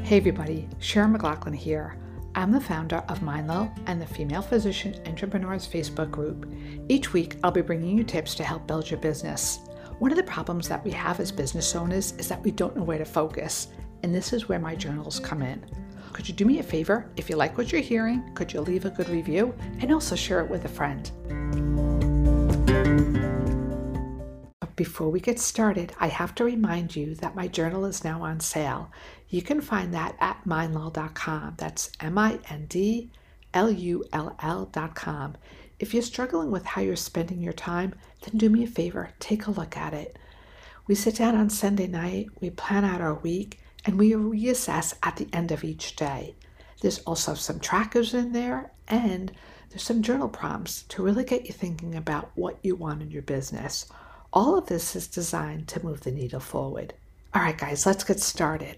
Hey everybody, Sharon McLaughlin here. I'm the founder of Mindlo and the Female Physician Entrepreneurs Facebook group. Each week, I'll be bringing you tips to help build your business. One of the problems that we have as business owners is that we don't know where to focus, and this is where my journals come in. Could you do me a favor? If you like what you're hearing, could you leave a good review and also share it with a friend? Before we get started, I have to remind you that my journal is now on sale. You can find that at mindlull.com. That's mindlull.com. If you're struggling with how you're spending your time, then do me a favor, take a look at it. We sit down on Sunday night, we plan out our week, and we reassess at the end of each day. There's also some trackers in there, and there's some journal prompts to really get you thinking about what you want in your business. All of this is designed to move the needle forward. All right, guys, let's get started.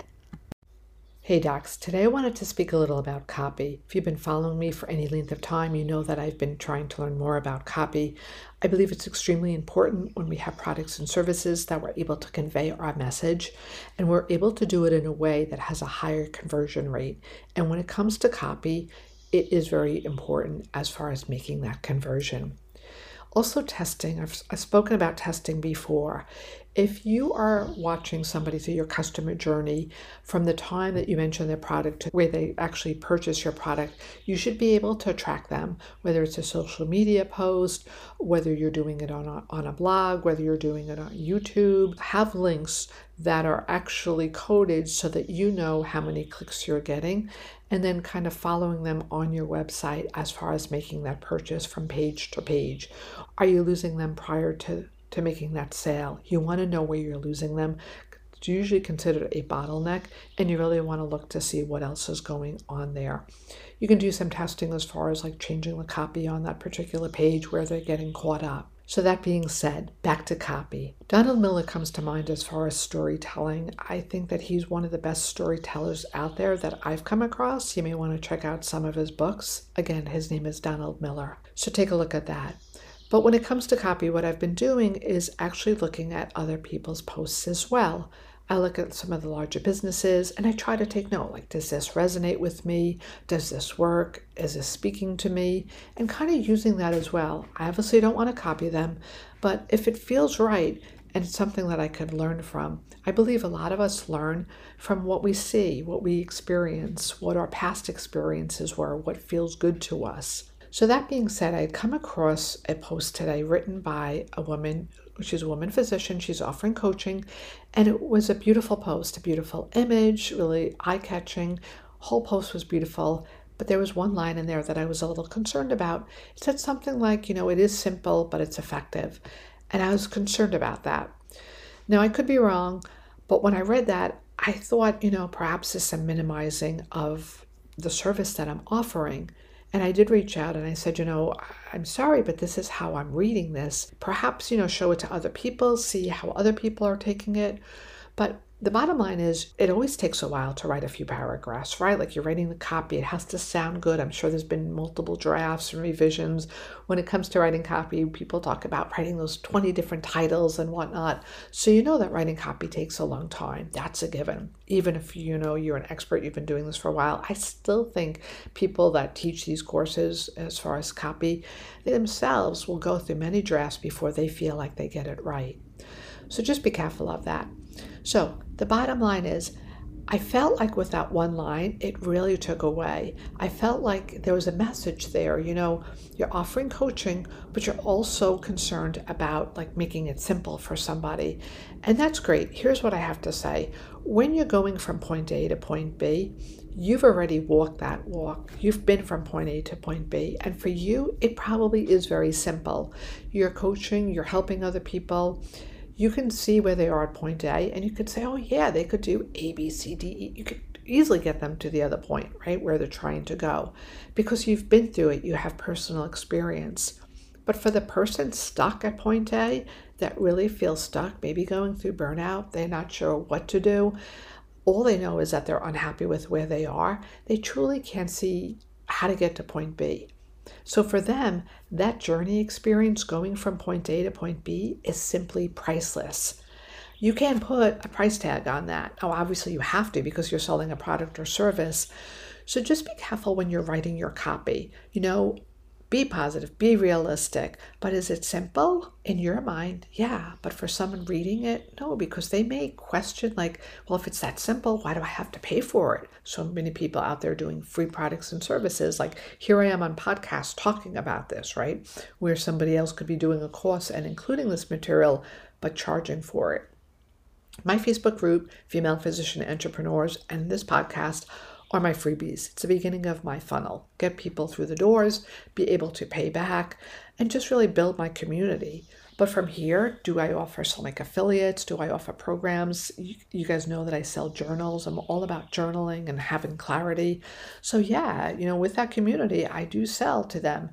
Hey docs, today I wanted to speak a little about copy. If you've been following me for any length of time, you know that I've been trying to learn more about copy. I believe it's extremely important when we have products and services that we're able to convey our message, and we're able to do it in a way that has a higher conversion rate. And when it comes to copy, it is very important as far as making that conversion. Also testing, I've spoken about testing before. If you are watching somebody through your customer journey from the time that you mention their product to where they actually purchase your product, you should be able to track them, whether it's a social media post, whether you're doing it on a blog, whether you're doing it on YouTube. Have links that are actually coded so that you know how many clicks you're getting, and then kind of following them on your website as far as making that purchase from page to page. Are you losing them prior to making that sale? You want to know where you're losing them. It's usually considered a bottleneck, and you really want to look to see what else is going on there. You can do some testing as far as like changing the copy on that particular page where they're getting caught up. So that being said, back to copy. Donald Miller comes to mind as far as storytelling. I think that he's one of the best storytellers out there that I've come across. You may want to check out some of his books. Again, his name is Donald Miller. So take a look at that. But when it comes to copy, what I've been doing is actually looking at other people's posts as well. I look at some of the larger businesses and I try to take note, like, does this resonate with me? Does this work? Is this speaking to me? And kind of using that as well. I obviously don't want to copy them, but if it feels right and it's something that I could learn from, I believe a lot of us learn from what we see, what we experience, what our past experiences were, what feels good to us. So that being said, I had come across a post today written by a woman. She's a woman physician. She's offering coaching, and it was a beautiful post, a beautiful image, really eye-catching. Whole post was beautiful, but there was one line in there that I was a little concerned about. It said something like, it is simple, but it's effective. And I was concerned about that. Now, I could be wrong, but when I read that, I thought, perhaps there's some minimizing of the service that I'm offering. And I did reach out and I said, I'm sorry, but this is how I'm reading this. Perhaps, show it to other people, see how other people are taking it. But the bottom line is, it always takes a while to write a few paragraphs, right? Like, you're writing the copy, it has to sound good. I'm sure there's been multiple drafts and revisions. When it comes to writing copy, people talk about writing those 20 different titles and whatnot. So you know that writing copy takes a long time. That's a given. Even if you're an expert, you've been doing this for a while, I still think people that teach these courses as far as copy, they themselves will go through many drafts before they feel like they get it right. So just be careful of that. So the bottom line is, I felt like with that one line, it really took away. I felt like there was a message there. You're offering coaching, but you're also concerned about making it simple for somebody. And that's great. Here's what I have to say. When you're going from point A to point B, you've already walked that walk. You've been from point A to point B. And for you, it probably is very simple. You're coaching, you're helping other people. You can see where they are at point A, and you could say, oh yeah, they could do A, B, C, D, E. You could easily get them to the other point, right, where they're trying to go, because you've been through it, you have personal experience. But for the person stuck at point A, that really feels stuck, maybe going through burnout, they're not sure what to do, all they know is that they're unhappy with where they are, they truly can't see how to get to point B. So for them, that journey experience going from point A to point B is simply priceless. You can put a price tag on that. Oh, obviously you have to because you're selling a product or service. So just be careful when you're writing your copy. Be positive, be realistic. But is it simple in your mind? Yeah. But for someone reading it, no, because they may question, like, well, if it's that simple, why do I have to pay for it? So many people out there doing free products and services. Like, here I am on podcasts talking about this, right? Where somebody else could be doing a course and including this material, but charging for it. My Facebook group, Female Physician Entrepreneurs, and this podcast are my freebies. It's the beginning of my funnel. Get people through the doors, be able to pay back, and just really build my community. But from here, do I offer some like affiliates? Do I offer programs? You guys know that I sell journals. I'm all about journaling and having clarity. So yeah, with that community, I do sell to them.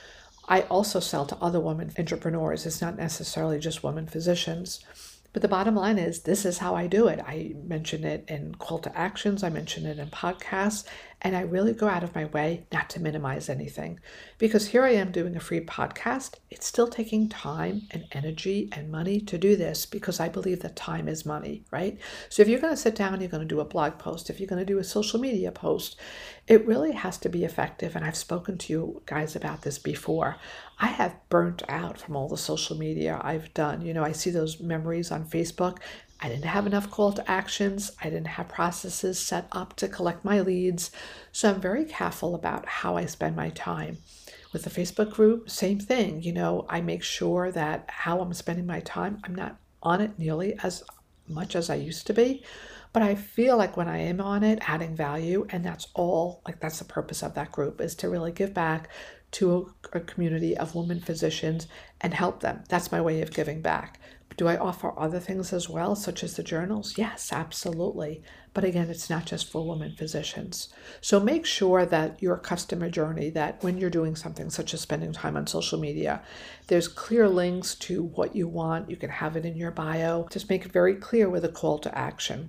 I also sell to other women entrepreneurs. It's not necessarily just women physicians. But the bottom line is, this is how I do it. I mention it in call to actions. I mention it in podcasts. And I really go out of my way not to minimize anything. Because here I am doing a free podcast. It's still taking time and energy and money to do this because I believe that time is money, right? So if you're going to sit down, you're going to do a blog post. If you're going to do a social media post, it really has to be effective. And I've spoken to you guys about this before. I have burnt out from all the social media I've done. I see those memories on Facebook. I didn't have enough call to actions. I didn't have processes set up to collect my leads. So I'm very careful about how I spend my time. With the Facebook group, same thing. I make sure that how I'm spending my time, I'm not on it nearly as much as I used to be. But I feel like when I am on it, adding value, and that's the purpose of that group, is to really give back to a community of women physicians and help them. That's my way of giving back. Do I offer other things as well, such as the journals? Yes, absolutely. But again, it's not just for women physicians. So make sure that your customer journey, that when you're doing something such as spending time on social media, there's clear links to what you want. You can have it in your bio. Just make it very clear with a call to action.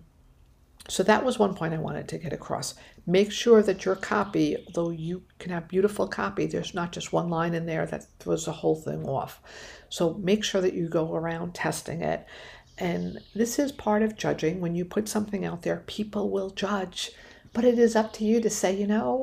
So that was one point I wanted to get across. Make sure that your copy, though you can have beautiful copy, there's not just one line in there that throws the whole thing off. So make sure that you go around testing it. And this is part of judging. When you put something out there, people will judge. But it is up to you to say,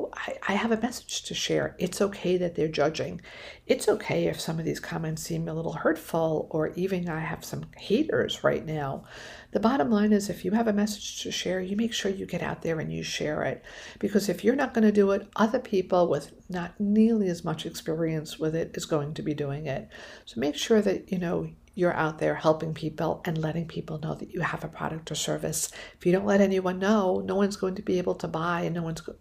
I have a message to share. It's okay that they're judging. It's okay if some of these comments seem a little hurtful, or even I have some haters right now. The bottom line is, if you have a message to share, you make sure you get out there and you share it. Because if you're not going to do it, other people with not nearly as much experience with it is going to be doing it. So make sure that, you're out there helping people and letting people know that you have a product or service. If you don't let anyone know, no one's going to be able to buy, and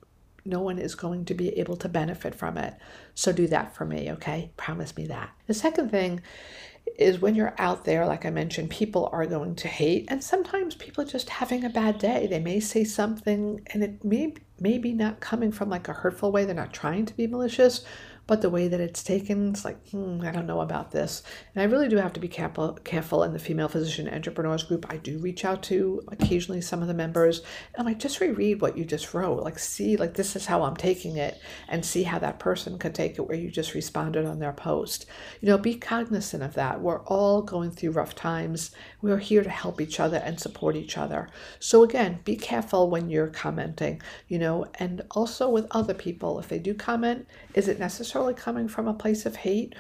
no one is going to be able to benefit from it. So do that for me, okay? Promise me that. The second thing is, when you're out there, like I mentioned, people are going to hate, and sometimes people are just having a bad day. They may say something, and it may be not coming from like a hurtful way. They're not trying to be malicious, but the way that it's taken, it's like, I don't know about this. And I really do have to be careful in the Female Physician Entrepreneurs group. I do reach out to occasionally some of the members, and I'm like, just reread what you just wrote. Like, see, like, this is how I'm taking it, and see how that person could take it where you just responded on their post. Be cognizant of that. We're all going through rough times. We're here to help each other and support each other. So again, be careful when you're commenting, and also with other people. If they do comment, is it necessarily coming from a place of hate?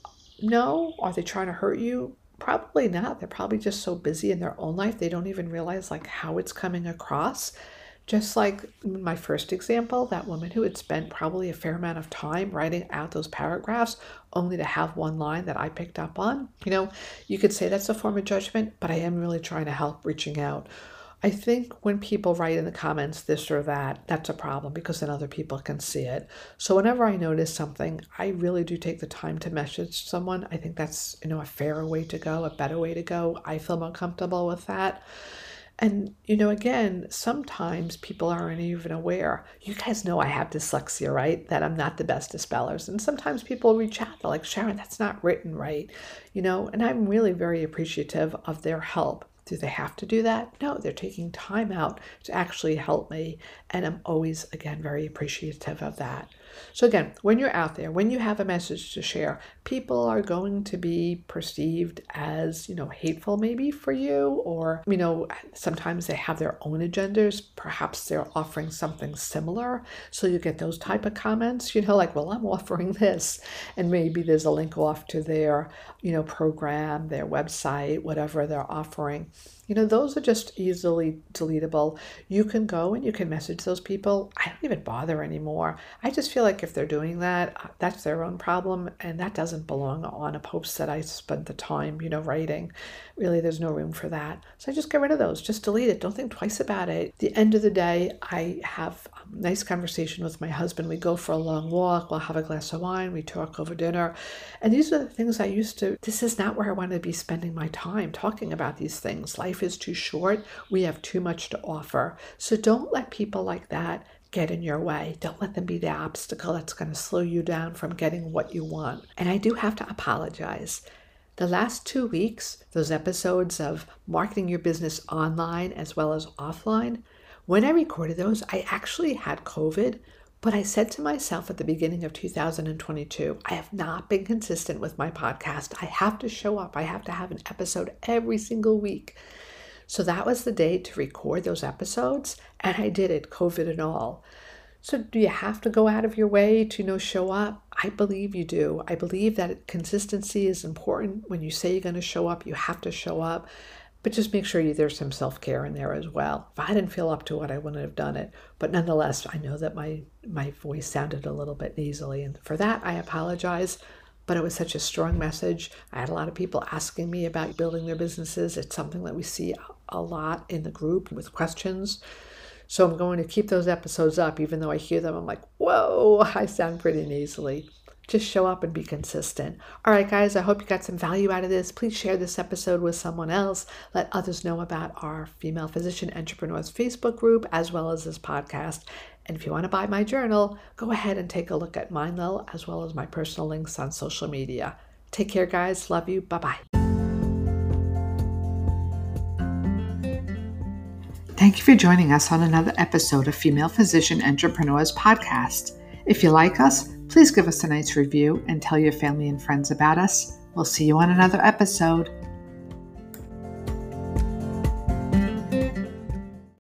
No. Are they trying to hurt you? Probably not. They're probably just so busy in their own life, they don't even realize like how it's coming across. Just like my first example, that woman who had spent probably a fair amount of time writing out those paragraphs only to have one line that I picked up on. You could say that's a form of judgment, but I am really trying to help, reaching out. I think when people write in the comments this or that, that's a problem, because then other people can see it. So whenever I notice something, I really do take the time to message someone. I think that's, a fairer way to go, a better way to go. I feel more comfortable with that. And, again, sometimes people aren't even aware. You guys know I have dyslexia, right? That I'm not the best of spellers. And sometimes people reach out, they're like, Sharon, that's not written right. And I'm really very appreciative of their help. Do they have to do that? No, they're taking time out to actually help me. And I'm always, again, very appreciative of that. So again, when you're out there, when you have a message to share, people are going to be perceived as, hateful maybe for you, or, sometimes they have their own agendas. Perhaps they're offering something similar. So you get those type of comments, like, well, I'm offering this. And maybe there's a link off to their, program, their website, whatever they're offering. Those are just easily deletable. You can go and you can message those people. I don't even bother anymore. I just feel like if they're doing that, that's their own problem, and that doesn't belong on a post that I spent the time, writing. Really, there's no room for that. So I just get rid of those. Just delete it. Don't think twice about it. At the end of the day, I have a nice conversation with my husband. We go for a long walk. We'll have a glass of wine. We talk over dinner. And these are the things I used to. This is not where I want to be spending my time talking about these things. Life is too short. We have too much to offer. So don't let people like that get in your way. Don't let them be the obstacle that's going to slow you down from getting what you want. And I do have to apologize. The last 2 weeks, those episodes of marketing your business online as well as offline, when I recorded those, I actually had COVID. But I said to myself at the beginning of 2022, I have not been consistent with my podcast. I have to show up. I have to have an episode every single week. So that was the day to record those episodes, and I did it, COVID and all. So do you have to go out of your way to, show up? I believe you do. I believe that consistency is important. When you say you're going to show up, you have to show up. But just make sure there's some self-care in there as well. If I didn't feel up to it, I wouldn't have done it. But nonetheless, I know that my voice sounded a little bit nasally. And for that, I apologize. But it was such a strong message. I had a lot of people asking me about building their businesses. It's something that we see a lot in the group with questions. So I'm going to keep those episodes up. Even though I hear them, I'm like, whoa, I sound pretty nasally. Just show up and be consistent. All right, guys, I hope you got some value out of this. Please share this episode with someone else. Let others know about our Female Physician Entrepreneurs Facebook group, as well as this podcast. And if you want to buy my journal, go ahead and take a look at Mindlell, as well as my personal links on social media. Take care, guys. Love you. Bye-bye. Thank you for joining us on another episode of Female Physician Entrepreneurs Podcast. If you like us, please give us a nice review and tell your family and friends about us. We'll see you on another episode.